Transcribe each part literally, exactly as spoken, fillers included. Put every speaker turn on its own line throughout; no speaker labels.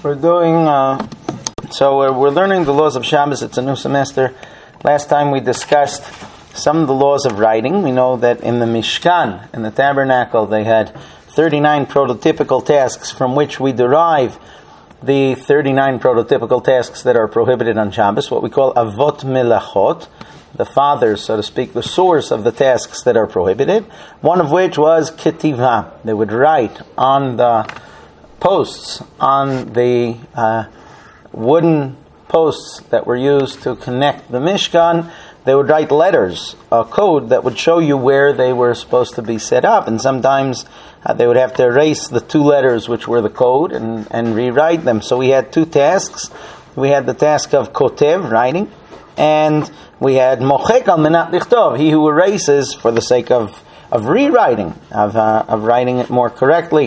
We're doing, uh, so we're, we're learning the laws of Shabbos. It's a new semester. Last time we discussed some of the laws of writing. We know that in the Mishkan, in the tabernacle, they had thirty-nine prototypical tasks from which we derive the thirty-nine prototypical tasks that are prohibited on Shabbos, what we call avot melachot, the fathers, so to speak, the source of the tasks that are prohibited, one of which was ketiva. They would write on the posts, on the uh, wooden posts that were used to connect the Mishkan. They would write letters, a code that would show you where they were supposed to be set up, and sometimes uh, they would have to erase the two letters which were the code and, and rewrite them. So we had two tasks. We had the task of kotev, writing, and we had mochek al menat lichtov, he who erases for the sake of, of rewriting, of, uh, of writing it more correctly.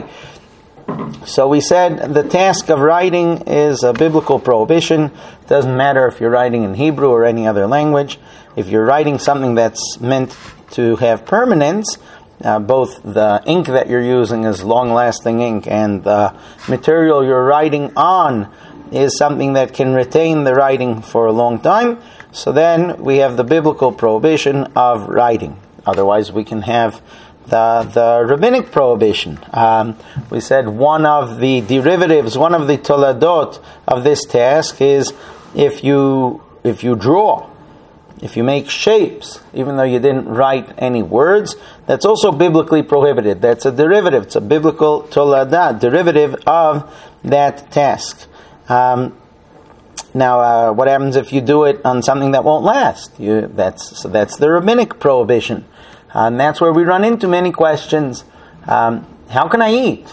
So we said the task of writing is a biblical prohibition. It doesn't matter if you're writing in Hebrew or any other language. If you're writing something that's meant to have permanence, uh, both the ink that you're using is long-lasting ink and the material you're writing on is something that can retain the writing for a long time, so then we have the biblical prohibition of writing. Otherwise we can have The, the rabbinic prohibition. Um, we said one of the derivatives, one of the toladot of this task is if you if you draw, if you make shapes, even though you didn't write any words, that's also biblically prohibited. That's a derivative. It's a biblical toladah, derivative of that task. Um, now, uh, what happens if you do it on something that won't last? You, that's so that's the rabbinic prohibition. Uh, and that's where we run into many questions. Um, how can I eat?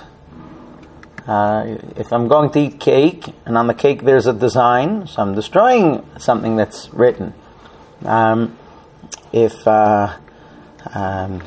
Uh, if I'm going to eat cake, and on the cake there's a design, so I'm destroying something that's written. Um, if uh, um,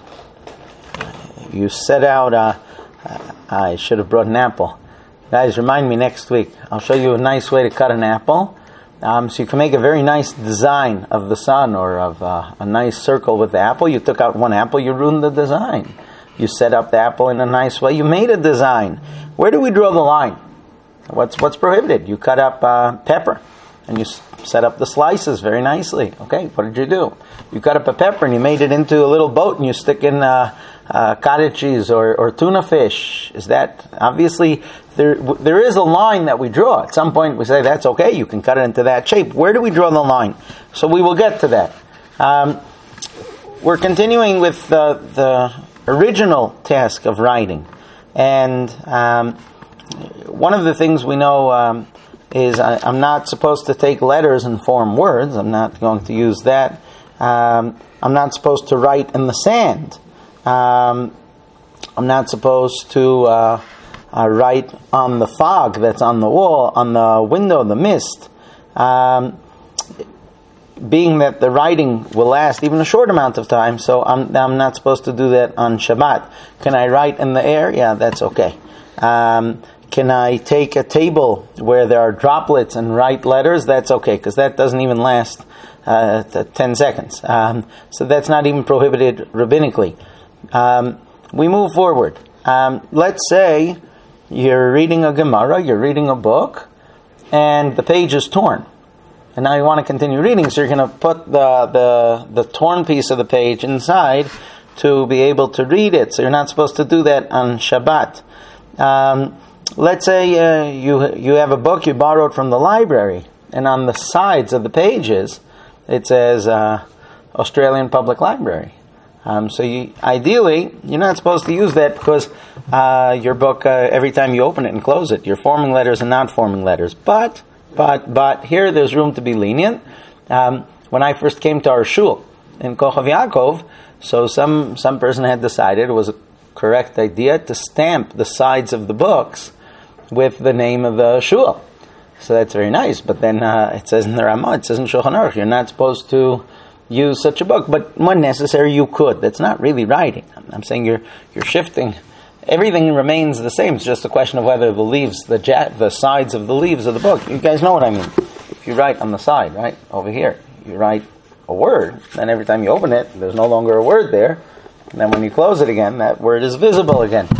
you set out, uh, I should have brought an apple. Guys, remind me next week. I'll show you a nice way to cut an apple. Um, so you can make a very nice design of the sun or of uh, a nice circle with the apple. You took out one apple, you ruined the design. You set up the apple in a nice way, you made a design. Where do we draw the line? What's what's prohibited? You cut up uh, pepper and you s- set up the slices very nicely. Okay, what did you do? You cut up a pepper and you made it into a little boat and you stick in uh, uh, cottage cheese or, or tuna fish. Is that obviously... There, there is a line that we draw. At some point we say, that's okay, you can cut it into that shape. Where do we draw the line? So we will get to that. Um, we're continuing with the, the original task of writing. And um, one of the things we know um, is I, I'm not supposed to take letters and form words. I'm not going to use that. Um, I'm not supposed to write in the sand. Um, I'm not supposed to... Uh, Uh, write on the fog that's on the wall, on the window, the mist. Um, being that the writing will last even a short amount of time, so I'm, I'm not supposed to do that on Shabbat. Can I write in the air? Yeah, that's okay. Um, can I take a table where there are droplets and write letters? That's okay, because that doesn't even last uh, ten seconds. Um, so that's not even prohibited rabbinically. Um, we move forward. Um, let's say you're reading a Gemara, you're reading a book, and the page is torn. And now you want to continue reading, so you're going to put the, the, the torn piece of the page inside to be able to read it. So you're not supposed to do that on Shabbat. Um, let's say uh, you you have a book you borrowed from the library, and on the sides of the pages it says uh, Australian Public Library. Um, so you, ideally, you're not supposed to use that because uh, your book, uh, every time you open it and close it, you're forming letters and not forming letters. But, but, but, here there's room to be lenient. Um, when I first came to our shul in Kochav Yaakov, so some, some person had decided it was a correct idea to stamp the sides of the books with the name of the shul. So that's very nice. But then uh, it says in the Ramah, it says in Shulchan Aruch, you're not supposed to use such a book, but when necessary you could. That's not really writing. I'm saying you're you're shifting. Everything remains the same. It's just a question of whether the leaves, the ja- the sides of the leaves of the book. You guys know what I mean. If you write on the side, right over here, you write a word. Then every time you open it, there's no longer a word there. And then when you close it again, that word is visible again.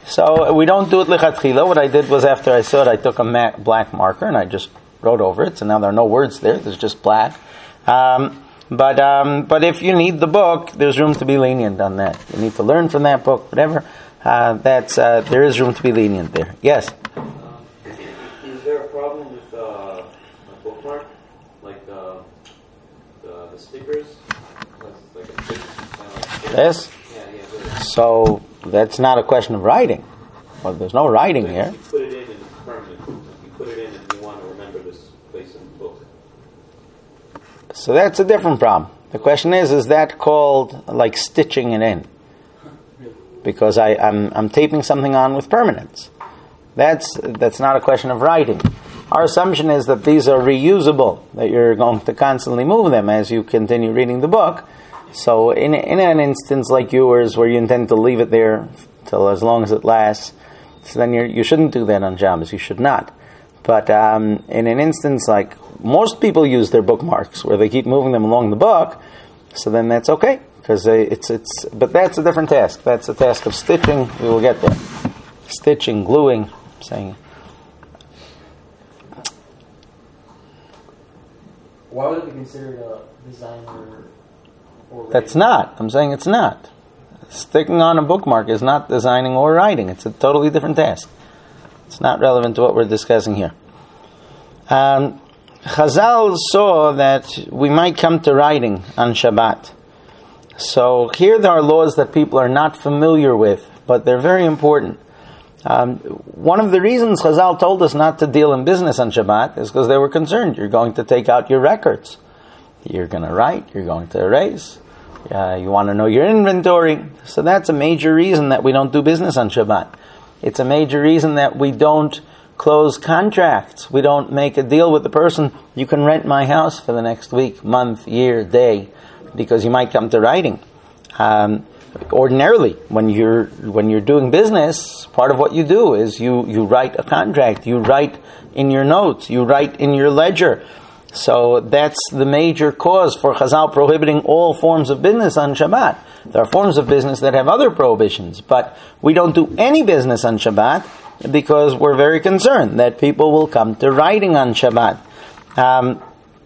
So we don't do it lichatchila. What I did was after I saw it, I took a ma- black marker and I just wrote over it. So now there are no words there. There's just black. Um, but um, but if you need the book, there's room to be lenient on that. You need to learn from that book, whatever. Uh, that's uh, there is room to be lenient there. Yes.
Um, is there a problem with uh, a bookmark, like the the, the stickers? Like a stick, kind of like
Yes.
Yeah, yeah. Good.
So that's not a question of writing. Well, there's no writing
But
here.
You put it in and it's permanent. You put it in and you want to remember this place in the book.
So that's a different problem. The question is, is that called like stitching it in? Because I, I'm I'm taping something on with permanence. That's that's not a question of writing. Our assumption is that these are reusable, that you're going to constantly move them as you continue reading the book. So in in an instance like yours, where you intend to leave it there till as long as it lasts, so then you you shouldn't do that on Shabbos. You should not. But um, in an instance like most people use their bookmarks, where they keep moving them along the book, so then that's okay. Because it's it's, but that's a different task. That's a task of stitching. We will get there. Stitching, gluing, saying.
Why would it be considered a designer or
That's not. I'm saying it's not. Sticking on a bookmark is not designing or writing. It's a totally different task. It's not relevant to what we're discussing here. Um, Chazal saw that we might come to writing on Shabbat. So here there are laws that people are not familiar with, but they're very important. Um, one of the reasons Chazal told us not to deal in business on Shabbat is because they were concerned. You're going to take out your records. You're going to write. You're going to erase. Uh, you want to know your inventory. So that's a major reason that we don't do business on Shabbat. It's a major reason that we don't close contracts. We don't make a deal with the person. You can rent my house for the next week, month, year, day, because you might come to writing. Um, ordinarily, when you're when you're doing business, part of what you do is you, you write a contract. You write in your notes. You write in your ledger. So that's the major cause for Chazal prohibiting all forms of business on Shabbat. There are forms of business that have other prohibitions, but we don't do any business on Shabbat because we're very concerned that people will come to writing on Shabbat. Um,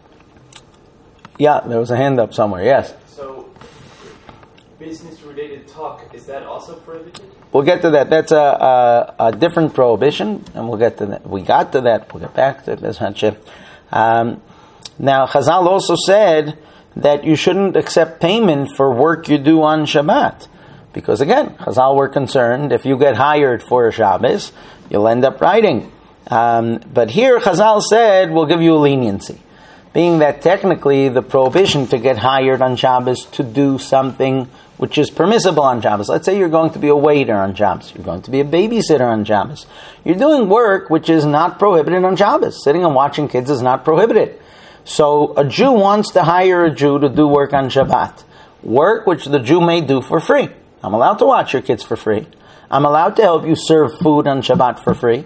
yeah, there was a hand up somewhere, yes.
So, business-related talk, is that also prohibited?
We'll get to that. That's a, a, a different prohibition, and we'll get to that. We got to that. We'll get back to this. Um, now, Chazal also said that you shouldn't accept payment for work you do on Shabbat. Because again, Chazal were concerned if you get hired for a Shabbos, you'll end up writing. Um, but here Chazal said, we'll give you a leniency. Being that technically the prohibition to get hired on Shabbos to do something which is permissible on Shabbos. Let's say you're going to be a waiter on Shabbos. You're going to be a babysitter on Shabbos. You're doing work which is not prohibited on Shabbos. Sitting and watching kids is not prohibited. So a Jew wants to hire a Jew to do work on Shabbat. Work which the Jew may do for free. I'm allowed to watch your kids for free. I'm allowed to help you serve food on Shabbat for free.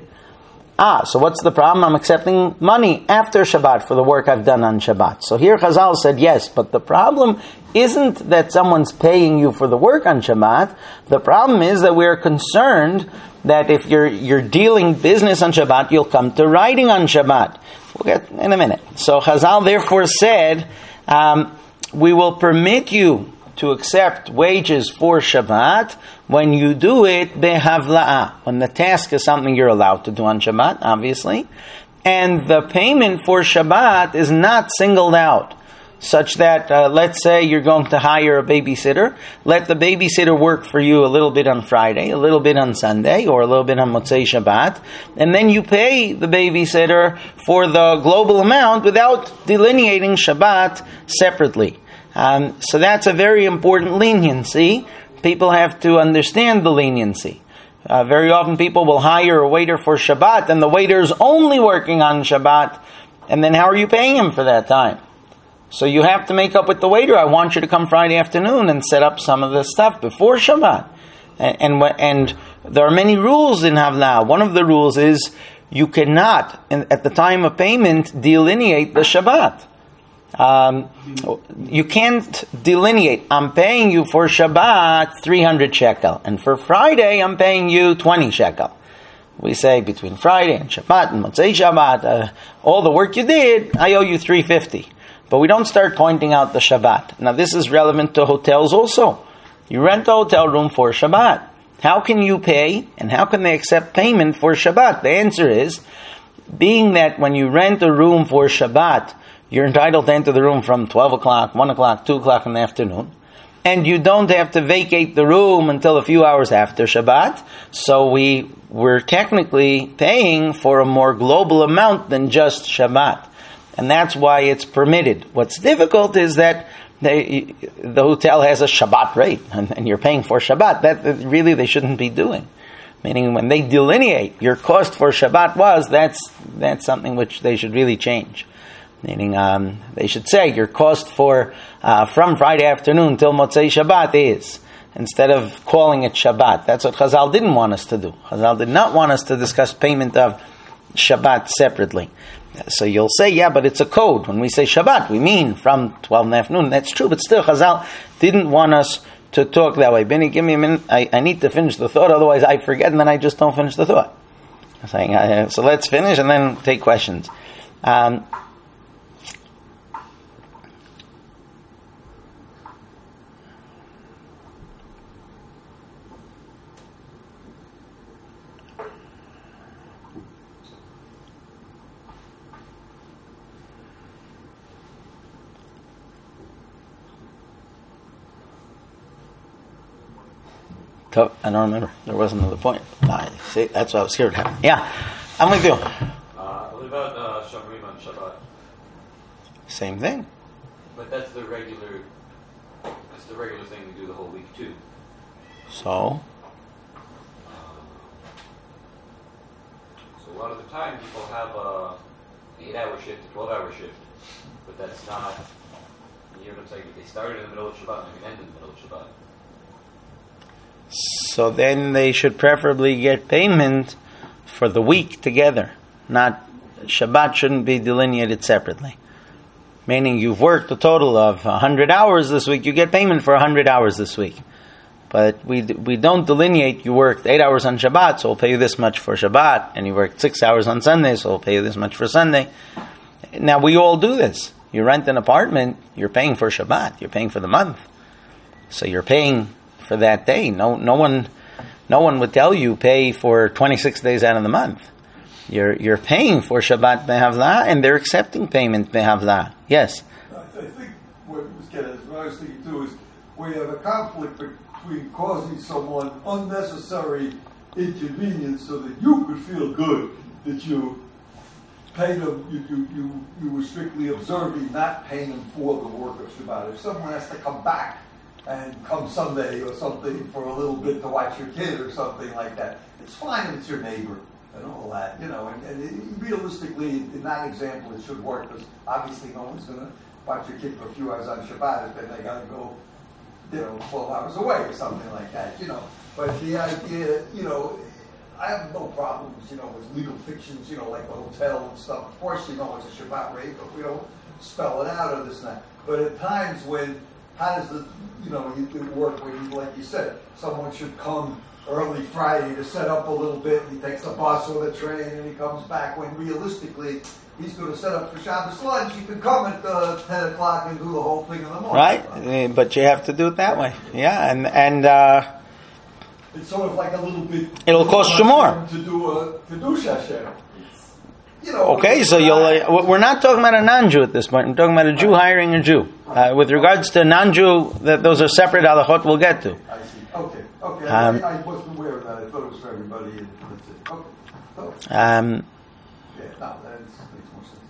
Ah, so what's the problem? I'm accepting money after Shabbat for the work I've done on Shabbat. So here Chazal said yes, but the problem isn't that someone's paying you for the work on Shabbat. The problem is that we're concerned that if you're you're dealing business on Shabbat, you'll come to writing on Shabbat. We'll get in a minute. So Chazal therefore said, um, we will permit you to accept wages for Shabbat when you do it behavla'ah, when the task is something you're allowed to do on Shabbat, obviously, and the payment for Shabbat is not singled out, such that, uh, let's say you're going to hire a babysitter, let the babysitter work for you a little bit on Friday, a little bit on Sunday, or a little bit on Motzei Shabbat, and then you pay the babysitter for the global amount without delineating Shabbat separately. Um, so that's a very important leniency. People have to understand the leniency. Uh, very often people will hire a waiter for Shabbat, and the waiter's only working on Shabbat, and then how are you paying him for that time? So you have to make up with the waiter. I want you to come Friday afternoon and set up some of the stuff before Shabbat. And, and, and there are many rules in Havlah. One of the rules is you cannot, in, at the time of payment, delineate the Shabbat. Um, you can't delineate. I'm paying you for Shabbat three hundred shekel, and for Friday I'm paying you twenty shekel. We say between Friday and Shabbat and Motzei Shabbat, uh, all the work you did, I owe you three hundred fifty. But we don't start pointing out the Shabbat. Now this is relevant to hotels also. You rent a hotel room for Shabbat. How can you pay, and how can they accept payment for Shabbat? The answer is, being that when you rent a room for Shabbat, you're entitled to enter the room from twelve o'clock, one o'clock, two o'clock in the afternoon. And you don't have to vacate the room until a few hours after Shabbat. So we were technically paying for a more global amount than just Shabbat. And that's why it's permitted. What's difficult is that they, the hotel has a Shabbat rate, and, and you're paying for Shabbat. That, that really they shouldn't be doing. Meaning when they delineate your cost for Shabbat was, that's that's something which they should really change. Meaning, um, they should say your cost for uh, from Friday afternoon till Motzei Shabbat is, instead of calling it Shabbat. That's what Chazal didn't want us to do. Chazal did not want us to discuss payment of Shabbat separately. So you'll say, yeah, but it's a code. When we say Shabbat, we mean from twelve in the afternoon. That's true, but still, Chazal didn't want us to talk that way. Benny, give me a minute. I, I need to finish the thought, otherwise I forget and then I just don't finish the thought. I'm saying, uh, so let's finish and then take questions. Um, I don't remember. There was another point. I see. That's what I was scared of. Yeah. I'm with you.
Uh, what about uh, Shomrim on Shabbat?
Same thing.
But that's the regular. That's the regular thing we do the whole week too.
So.
So a lot of the time people have a eight-hour shift, a twelve-hour shift, but that's not. You know what I'm saying? They started in the middle of Shabbat and they end in the middle of Shabbat.
So then they should preferably get payment for the week together. Not, Shabbat shouldn't be delineated separately. Meaning you've worked a total of one hundred hours this week, you get payment for one hundred hours this week. But we we don't delineate, you worked eight hours on Shabbat, so we'll pay you this much for Shabbat, and you worked six hours on Sunday, so we'll pay you this much for Sunday. Now we all do this. You rent an apartment, you're paying for Shabbat, you're paying for the month. So you're paying for that day. No, no one, no one would tell you pay for twenty-six days out of the month. You're you're paying for Shabbat Behavla, and they're accepting payment Behavla. Yes.
I think what was getting, what I was thinking too is where you have a conflict between causing someone unnecessary inconvenience so that you could feel good that you pay them, you you you, you were strictly observing, not paying them for the work of Shabbat. If someone has to come back and come Sunday or something for a little bit to watch your kid or something like that, it's fine if it's your neighbor and all that, you know, and, and it, realistically, in that example, it should work, because obviously no one's going to watch your kid for a few hours on Shabbat if then they got to go, you know, twelve hours away or something like that, you know. But the idea, you know, I have no problems, you know, with legal fictions, you know, like the hotel and stuff. Of course, you know, it's a Shabbat rate, but we don't spell it out or this and that. But at times when, how does the, you know, you do work where you, like you said, someone should come early Friday to set up a little bit, and he takes the bus or the train, and he comes back, when realistically, he's going to set up for Shabbos lunch. You can come at uh, ten o'clock and do the whole thing in the morning.
Right, uh, but you have to do it that way. Yeah, and, and uh,
it's sort of like a little bit...
It'll cost you more.
To do a Kiddush Hashem. You know,
okay, so you'll, uh, we're not talking about a non-Jew at this point. We're talking about a Jew hiring a Jew. Uh, with regards to non-Jew, that those are separate halachot we'll get to.
I see. Okay, okay.
Um,
I, I wasn't aware of that. I thought it was for everybody. And that's it. Okay. So,
um,
yeah, no, that makes more sense.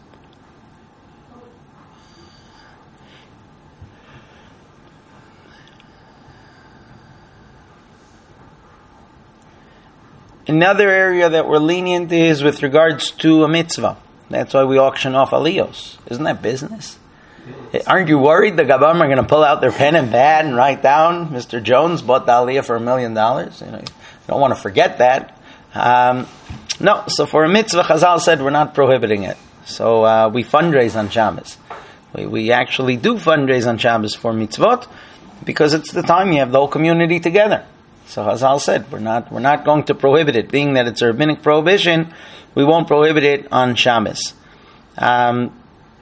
Another area that we're lenient is with regards to a mitzvah. That's why we auction off aliyos. Isn't that business? Aren't you worried the Gabam are going to pull out their pen and pad and write down, Mister Jones bought the aliyah for a million dollars? You know, you don't want to forget that. Um, no, so for a mitzvah, Chazal said we're not prohibiting it. So uh, we fundraise on Shabbos. We, we actually do fundraise on Shabbos for mitzvot because it's the time you have the whole community together. So Chazal said, we're not we're not going to prohibit it. Being that it's a rabbinic prohibition, we won't prohibit it on Shabbos. Um,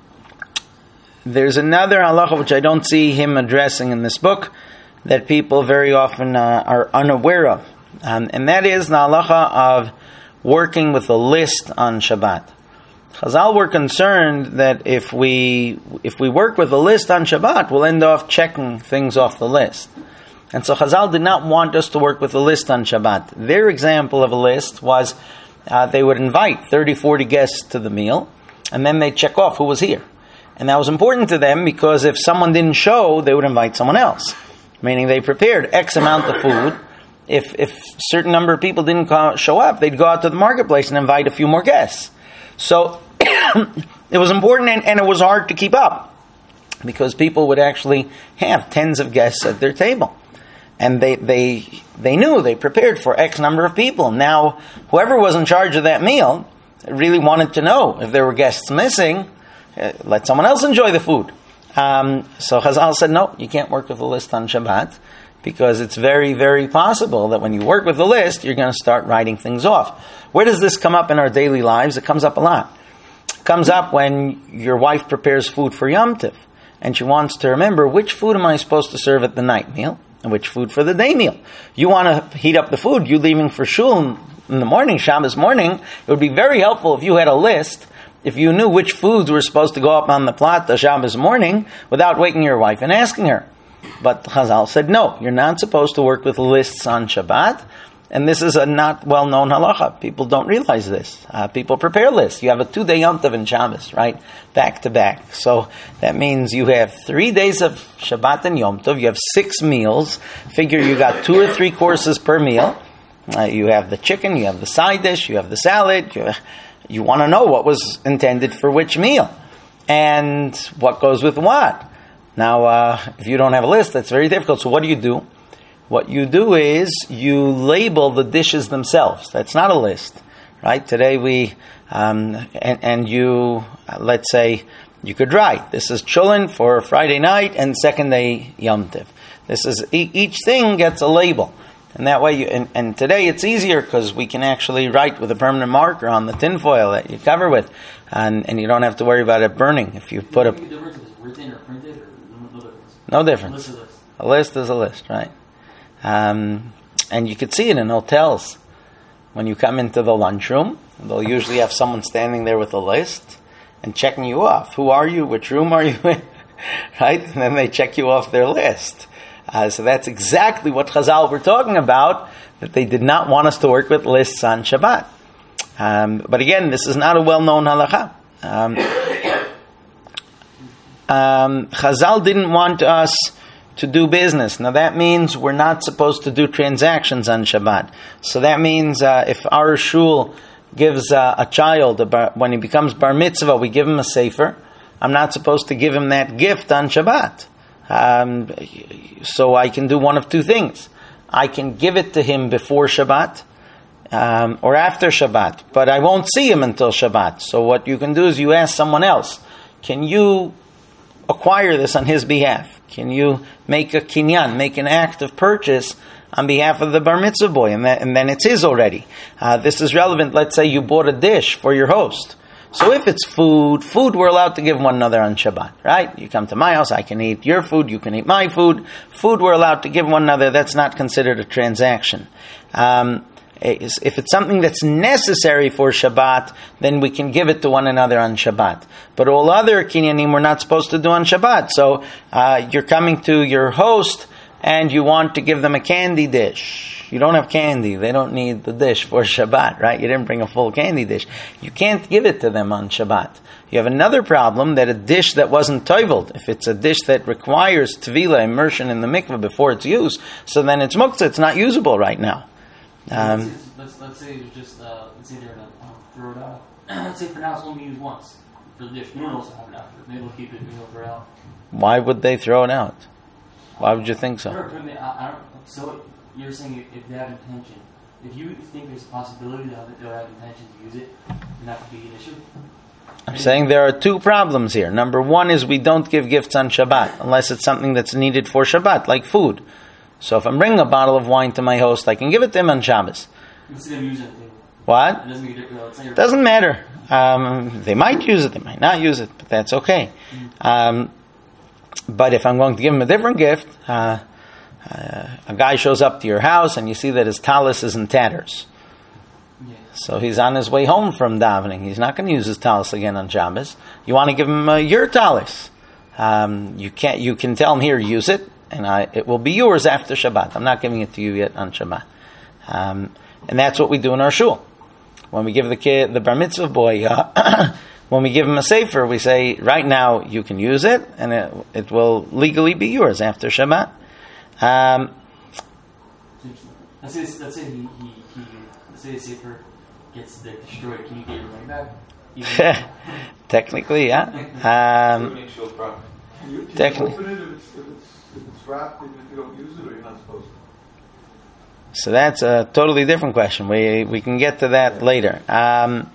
there's another halacha which I don't see him addressing in this book that people very often uh, are unaware of. Um, and that is the halacha of working with a list on Shabbat. Chazal were concerned that if we if we work with a list on Shabbat, we'll end up checking things off the list. And so Chazal did not want us to work with a list on Shabbat. Their example of a list was uh, they would invite thirty, forty guests to the meal, and then they'd check off who was here. And that was important to them because if someone didn't show, they would invite someone else. Meaning they prepared X amount of food. If if a certain number of people didn't co- show up, they'd go out to the marketplace and invite a few more guests. So it was important and, and it was hard to keep up because people would actually have tens of guests at their table. And they, they they knew, they prepared for X number of people. Now, whoever was in charge of that meal really wanted to know if there were guests missing, uh, let someone else enjoy the food. Um, so Chazal said, no, you can't work with a list on Shabbat because it's very, very possible that when you work with a list, you're going to start writing things off. Where does this come up in our daily lives? It comes up a lot. It comes up when your wife prepares food for Yom Tov and she wants to remember which food am I supposed to serve at the night meal and which food for the day meal. You want to heat up the food, you leaving for shul in the morning, Shabbos morning, it would be very helpful if you had a list, if you knew which foods were supposed to go up on the plata Shabbos morning without waking your wife and asking her. But Chazal said, no, you're not supposed to work with lists on Shabbat. And this is a not well-known halacha. People don't realize this. Uh, people prepare lists. You have a two-day Yom Tov and Shabbos, right? Back to back. So that means you have three days of Shabbat and Yom Tov. You have six meals. Figure you got two or three courses per meal. Uh, you have the chicken, you have the side dish, you have the salad. You, you want to know what was intended for which meal. And what goes with what. Now, uh, if you don't have a list, that's very difficult. So what do you do? What you do is you label the dishes themselves. That's not a list, right? Today we, um, and, and you, uh, let's say, you could write, this is chulin for Friday night and second day Yom Tov. This is, e- each thing gets a label. And that way, you, and, and today it's easier because we can actually write with a permanent marker on the tinfoil that you cover with, and, and you don't have to worry about it burning. If you put a...
The difference is written or printed or no difference?
No difference.
A list is a list.
A list is a list, right? Um, and you could see it in hotels. When you come into the lunchroom, they'll usually have someone standing there with a list and checking you off. Who are you? Which room are you in? Right? And then they check you off their list. Uh, so that's exactly what Chazal were talking about, that they did not want us to work with lists on Shabbat. Um, but again, this is not a well-known halacha. Um, um, Chazal didn't want us to do business. Now that means we're not supposed to do transactions on Shabbat. So that means uh, if our shul gives uh, a child, a bar, when he becomes bar mitzvah, we give him a sefer. I'm not supposed to give him that gift on Shabbat. Um, so I can do one of two things. I can give it to him before Shabbat um, or after Shabbat, but I won't see him until Shabbat. So what you can do is you ask someone else, can you acquire this on his behalf? Can you make a kinyan, make an act of purchase on behalf of the bar mitzvah boy, and, that, and then it's his already. Uh, this is relevant. Let's say you bought a dish for your host. So if it's food, food we're allowed to give one another on Shabbat, right? You come to my house, I can eat your food, you can eat my food. Food we're allowed to give one another, that's not considered a transaction. Um, if it's something that's necessary for Shabbat, then we can give it to one another on Shabbat. But all other kinyanim we're not supposed to do on Shabbat. So uh, you're coming to your host and you want to give them a candy dish. You don't have candy. They don't need the dish for Shabbat, right? You didn't bring a full candy dish. You can't give it to them on Shabbat. You have another problem, that a dish that wasn't toivled, if it's a dish that requires tvila, immersion in the mikveh before it's used, so then it's muktzah, it's not usable right now. Um,
let's, let's, let's say it's just, uh, let's say they're going to um, throw it out. Let's say for now it's only used once for the dish. No one else will have it after. Maybe we'll keep it, maybe we'll throw it out.
Why would they throw it out? Why would you think so?
I mean, I, I don't, so you're saying if, if they have intention, if you think there's a possibility that they'll have intention to use it, then that could be an issue?
I'm saying there are two problems here. Number one is we don't give gifts on Shabbat unless it's something that's needed for Shabbat, like food. So if I'm bringing a bottle of wine to my host, I can give it to him on Shabbos.
Let's see them use it.
What?
It doesn't make a difference. It's not your
Doesn't matter. Um, they might use it, they might not use it, but that's okay. Um, but if I'm going to give him a different gift, uh, uh, a guy shows up to your house and you see that his tallis is in tatters.
Yeah.
So he's on his way home from davening. He's not going to use his tallis again on Shabbos. You want to give him uh, your tallis. Um, you can't. You can tell him, here, use it, and I, it will be yours after Shabbat. I'm not giving it to you yet on Shabbat. Um, and that's what we do in our shul. When we give the kid, the bar mitzvah boy, uh, when we give him a sefer, we say, right now you can use it, and it, it will legally be yours after Shabbat. Um,
Let's say, let's say he, he, he let's say the sefer gets destroyed. Can you get your money back? Even-
technically, yeah. Um,
Make sure proper.
Can you, can
Definitely.
you open it if it's, if it's, if it's wrapped, even if you don't use it, or you're not supposed to?
so that's a totally different question. We we can get to that later. Um,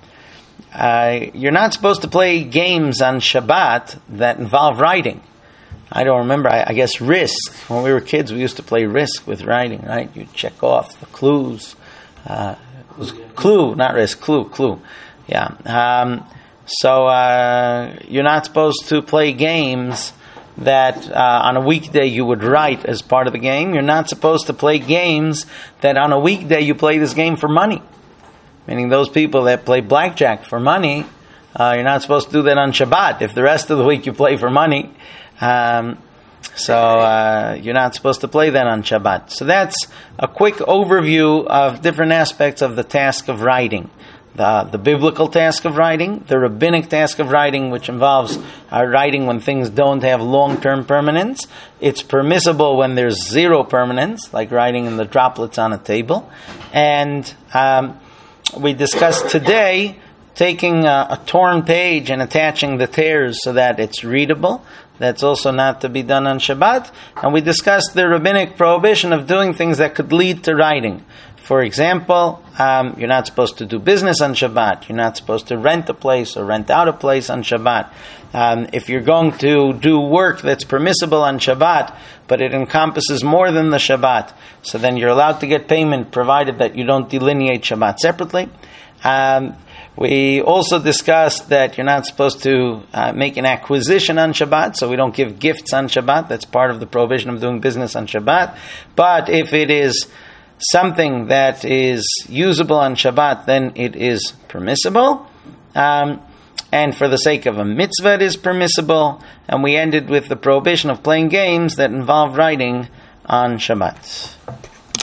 uh, you're not supposed to play games on Shabbat that involve writing. I don't remember. I, I guess Risk. When we were kids, we used to play Risk with writing. Right? You check off the clues. Uh, it was Clue, not Risk. Clue, Clue. Yeah. Um, so uh, you're not supposed to play games that uh, on a weekday you would write as part of the game. You're not supposed to play games that on a weekday you play this game for money. Meaning those people that play blackjack for money, uh, you're not supposed to do that on Shabbat. If the rest of the week you play for money, um, so uh, you're not supposed to play that on Shabbat. So that's a quick overview of different aspects of the task of writing. The, the biblical task of writing, the rabbinic task of writing, which involves uh, writing when things don't have long-term permanence. It's permissible when there's zero permanence, like writing in the droplets on a table. And um, we discussed today taking a, a torn page and attaching the tears so that it's readable. That's also not to be done on Shabbat. And we discussed the rabbinic prohibition of doing things that could lead to writing. For example, um, you're not supposed to do business on Shabbat. You're not supposed to rent a place or rent out a place on Shabbat. Um, if you're going to do work that's permissible on Shabbat, but it encompasses more than the Shabbat, so then you're allowed to get payment provided that you don't delineate Shabbat separately. Um, we also discussed that you're not supposed to uh, make an acquisition on Shabbat, so we don't give gifts on Shabbat. That's part of the prohibition of doing business on Shabbat. But if it is something that is usable on Shabbat, then it is permissible. Um, and for the sake of a mitzvah, it is permissible. And we ended with the prohibition of playing games that involve writing on Shabbat.